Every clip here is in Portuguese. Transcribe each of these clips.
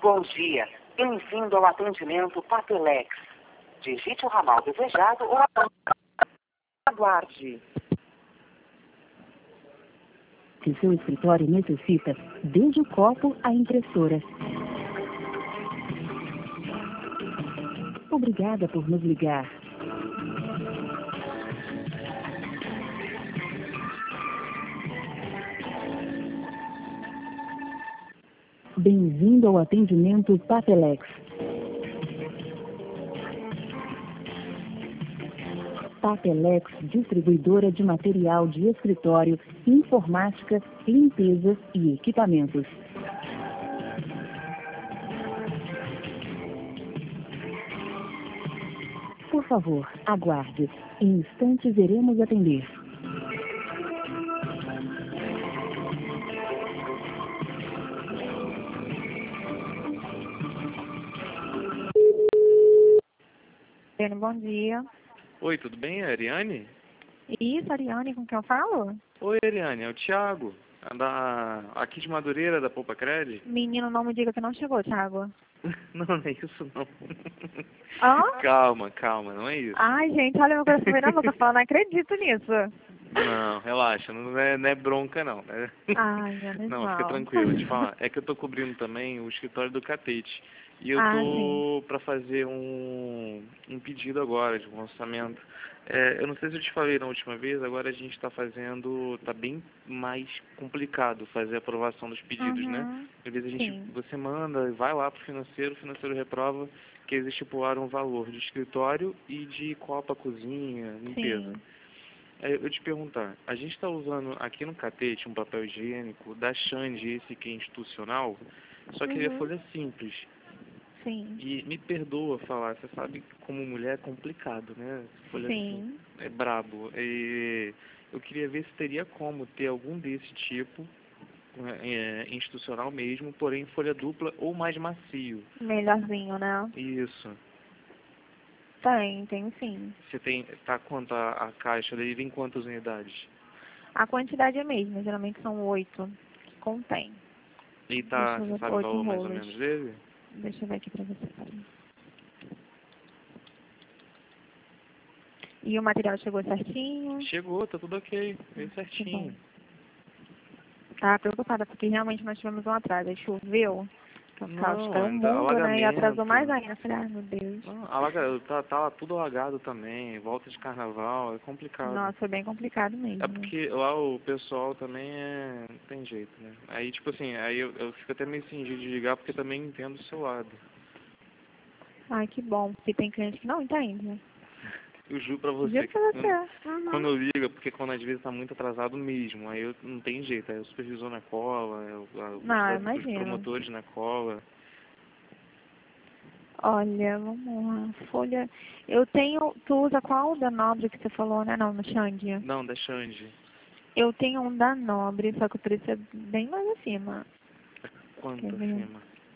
Bom dia. Bem-vindo ao atendimento Papelex. Digite o ramal desejado ou aguarde. Se seu escritório necessita, desde o copo à impressora. Obrigada por nos ligar. Bem-vindo ao atendimento Papelex. Papelex, distribuidora de material de escritório, informática, limpeza e equipamentos. Por favor, aguarde. Em instantes iremos atender. Bom dia. Oi, tudo bem? É a Ariane? Isso, Ariane, com quem eu falo? Oi, Ariane, é o Thiago, aqui de Madureira, da Poupa Cred. Menino, não me diga que não chegou, Thiago. Não, não é isso não. Hã? Calma, não é isso. Ai, gente, olha meu coração na boca, falando, não acredito nisso. Não, relaxa, não é bronca não. Ai, menos Não, mal. fica tranquilo, deixa eu te falar. É que eu tô cobrindo também o escritório do Catete. E eu tô pra fazer um pedido agora de um orçamento. Eu não sei se eu te falei na última vez, agora a gente tá bem mais complicado fazer a aprovação dos pedidos, né? Às vezes você manda, vai lá pro financeiro, o financeiro reprova que eles estipularam um valor de escritório e de copa, cozinha, limpeza. Sim. Eu te perguntar, a gente está usando aqui no Catete um papel higiênico da Xande, esse que é institucional, só que ele é folha simples. Sim. E me perdoa falar, você sabe como mulher é complicado, né? Folha Sim. é brabo. E eu queria ver se teria como ter algum desse tipo, institucional mesmo, porém folha dupla ou mais macio. Melhorzinho, né? Isso. Tem sim. Você tá quanto a caixa dele? Vem quantas unidades? A quantidade é a mesma, geralmente são 8 que contém. E você sabe o 8 valor mais ou rolos. menos dele? Deixa eu ver aqui pra você, peraí. E o material chegou certinho? Chegou, tá tudo ok, veio Que certinho. bom. Tava preocupada, porque realmente nós tivemos um atraso. Aí choveu, que o caos caiu o mundo, né? E atrasou mais ainda. Eu falei, ai meu Deus. Tá tudo alagado também, volta de carnaval, é complicado. Nossa, foi bem complicado mesmo. É porque lá o pessoal também não tem jeito, né? Aí, tipo assim, eu fico até meio cingido de ligar porque também entendo o seu lado. Ai, que bom, porque tem cliente que não entende. Eu juro pra você. Juro pra você. Quando eu ligo, porque quando às vezes tá muito atrasado mesmo, aí eu não tem jeito, aí o supervisor na cola, os promotores na cola. Olha, vamos lá, folha... Eu tenho... Tu usa qual da Nobre que você falou, né? Não, no Xande. Não, da Xande. Eu tenho um da Nobre, só que o preço é bem mais acima. Quanto acima?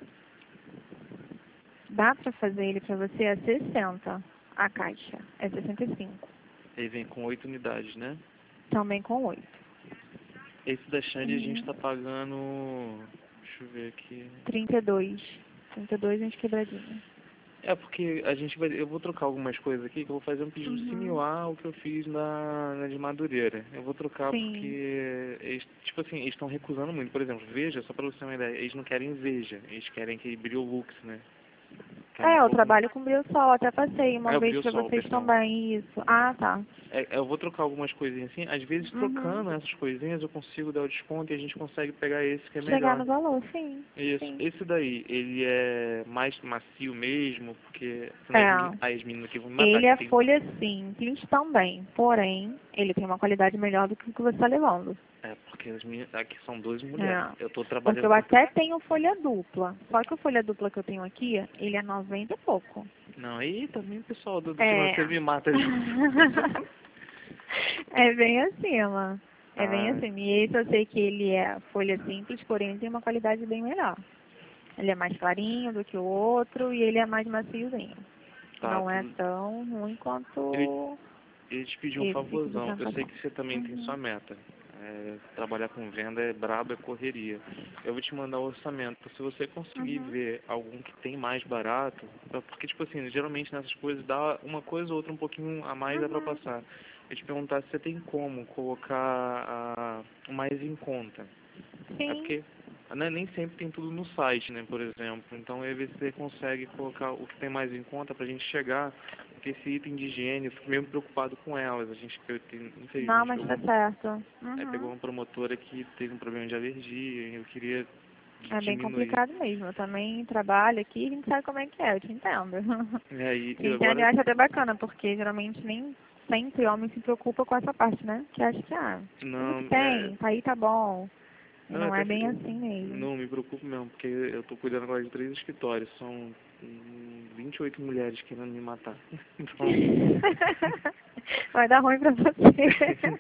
Dá pra fazer ele pra você a 60 a caixa. É 65. Ele vem com 8 unidades, né? Também com 8. Esse da Xande a gente tá pagando... Deixa eu ver aqui... 32. 32 gente quebradinha. É porque eu vou trocar algumas coisas aqui, que eu vou fazer um pedido similar ao que eu fiz na de Madureira. Eu vou trocar porque eles, tipo assim, eles estão recusando muito. Por exemplo, Veja, só pra você ter uma ideia, eles não querem Veja, eles querem que Briolux, né? Eu trabalho com Briosol, até passei uma vez pra Briosol, vocês também, isso. Ah, tá. Eu vou trocar algumas coisinhas assim, às vezes trocando essas coisinhas eu consigo dar o desconto e a gente consegue pegar esse que é melhor. Chegar no valor, sim. Isso. Sim. Esse daí, ele é mais macio mesmo, porque as meninas aqui vão me matar. Ele é folha simples também, porém, ele tem uma qualidade melhor do que o que você está levando. Porque as meninas aqui são 2 mulheres. Eu tô trabalhando... Porque eu até tenho folha dupla, só que a folha dupla que eu tenho aqui, ele é 90 e pouco. Não, aí também o pessoal do financeiro me mata. É bem acima. É bem acima. E esse eu sei que ele é folha simples, porém tem uma qualidade bem melhor. Ele é mais clarinho do que o outro e ele é mais maciozinho. Não é tão ruim quanto... Ele te pediu um favorzão. Eu sei que você também tem sua meta. Trabalhar com venda é brabo, é correria. Eu vou te mandar o orçamento. Se você conseguir ver algum que tem mais barato, porque, tipo assim, geralmente nessas coisas dá uma coisa ou outra um pouquinho a mais dá pra passar. Eu te perguntar se você tem como colocar o mais em conta. Sim. É porque nem sempre tem tudo no site, né, por exemplo. Então, aí você consegue colocar o que tem mais em conta pra gente chegar, porque esse item de higiene, eu fico mesmo preocupado com elas. Infelizmente, Não, mas tá certo. pegou uma promotora que teve um problema de alergia, e eu queria É bem diminuir. complicado mesmo. Eu também trabalho aqui e a gente sabe como é que é, eu te entendo. E Te entendo agora... e acho até bacana, porque geralmente nem sempre homem se preocupa com essa parte, né? Que acha que, tudo que tem, tá aí, tá bom. E não é bem assim mesmo. Não, me preocupo mesmo, porque eu tô cuidando agora de 3 escritórios, são 28 mulheres querendo me matar. Então... Vai dar ruim pra você.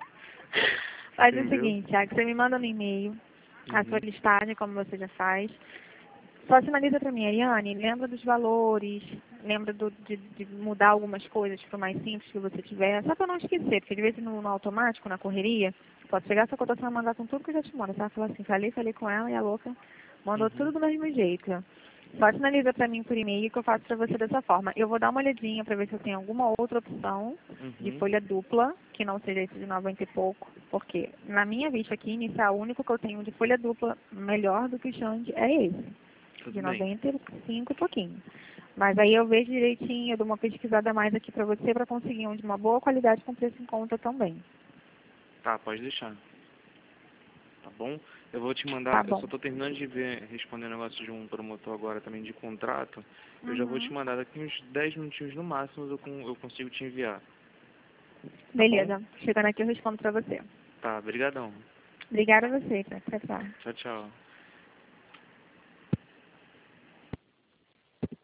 Faz o seguinte, Thiago, você me manda no e-mail a sua listagem, como você já faz. Só sinaliza pra mim, Ariane, lembra dos valores, lembra de mudar algumas coisas para o mais simples que você tiver, só pra não esquecer, porque de vez no automático, na correria, pode chegar essa cotação e mandar com tudo que eu já te mando. Você vai falar assim, falei com ela e a louca mandou tudo do mesmo jeito. Só sinaliza pra mim por e-mail que eu faço pra você dessa forma. Eu vou dar uma olhadinha pra ver se eu tenho alguma outra opção de folha dupla, que não seja esse de 90 e pouco, porque na minha vista aqui, inicial, o único que eu tenho de folha dupla melhor do que o Xande é esse, de 95 e pouquinho. Mas aí eu vejo direitinho, eu dou uma pesquisada a mais aqui pra você, pra conseguir um de uma boa qualidade com preço em conta também. Tá, pode deixar. Tá bom? Eu vou te mandar, eu só tô terminando de responder o negócio de um promotor agora também de contrato. Eu já vou te mandar daqui uns 10 minutinhos no máximo, eu consigo te enviar. Beleza. Chegando aqui eu respondo pra você. Tá, brigadão. Obrigada a você. Tchau, tchau. Tchau, tchau.